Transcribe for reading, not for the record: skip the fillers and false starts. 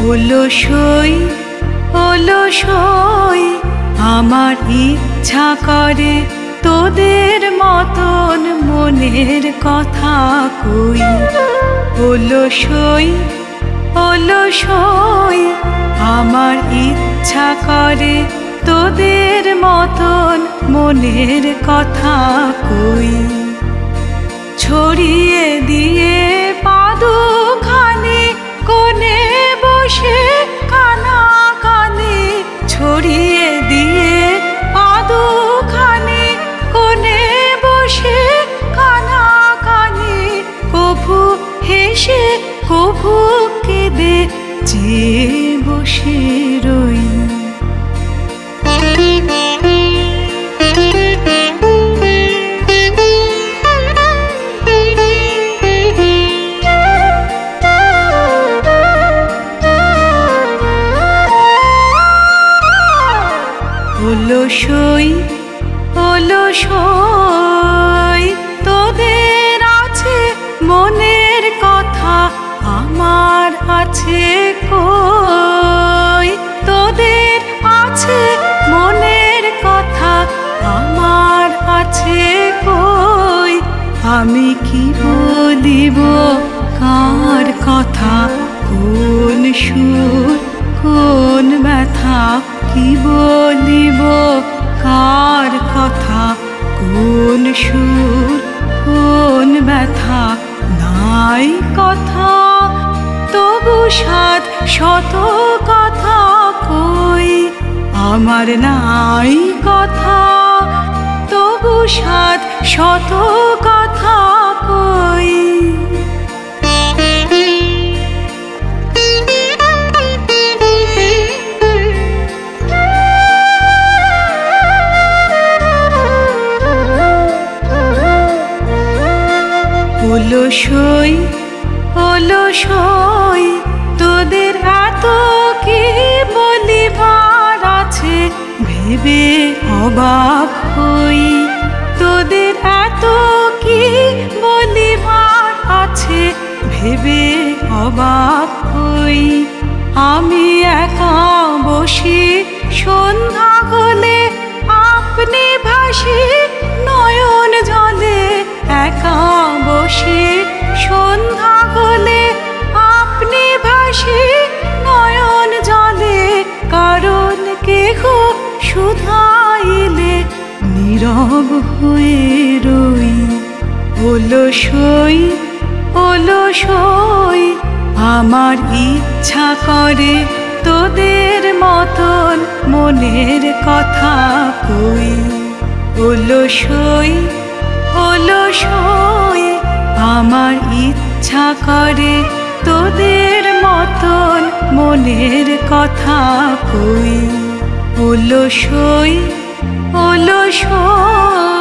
অলসই অলসই আমার ইচ্ছা করে তোদের মতন মনের কথা কই। অলসই অলসই আমার ইচ্ছা করে তোদের মতন মনের কথা কই। ছড়িয়ে দিয়ে পাদুখানি কোণে বসে কানা কানে, ছড়িয়ে দিয়ে পাদুখানি কোণে বসে কানা কানে, কভু হেসে কভু কেঁদে চেয়ে বসে রই। অলসই অলসই তোদের আছে মনের কথা, আমার আছে কই। তোদের আছে মনের কথা, আমার আছে কই। আমি কি বলিব কার কথা, কোন সুর কোন ব্যথা, কি বলিব কার কথা, কোন সুর কোন ব্যথা। নাই কথা তবু সাধ শত কথা কই, আমার নাই কথা তবু সাধ শত কথা কই। অলসই অলসই তোদের এত কি বলিবার আছে, ভেবে অবাক হই। তোদের এত কি বলিবার আছে, ভেবে অবাক হই। আমি একা বসি সন্ধ্যা হলে আপনি ভাসি নয়ন জলে, একা বসি সন্ধ্যা হলে আপনি ভাসি নয়ন জলে। কারণ কেহ শুধাইলে নীরব হয়ে রই। অলসই অলসই আমার ইচ্ছা করে তোদের মতন মনের কথা কই। অলসই অলসই আমার ইচ্ছা করে তোদের মতন মনের কথা কই। অলসই অলসই।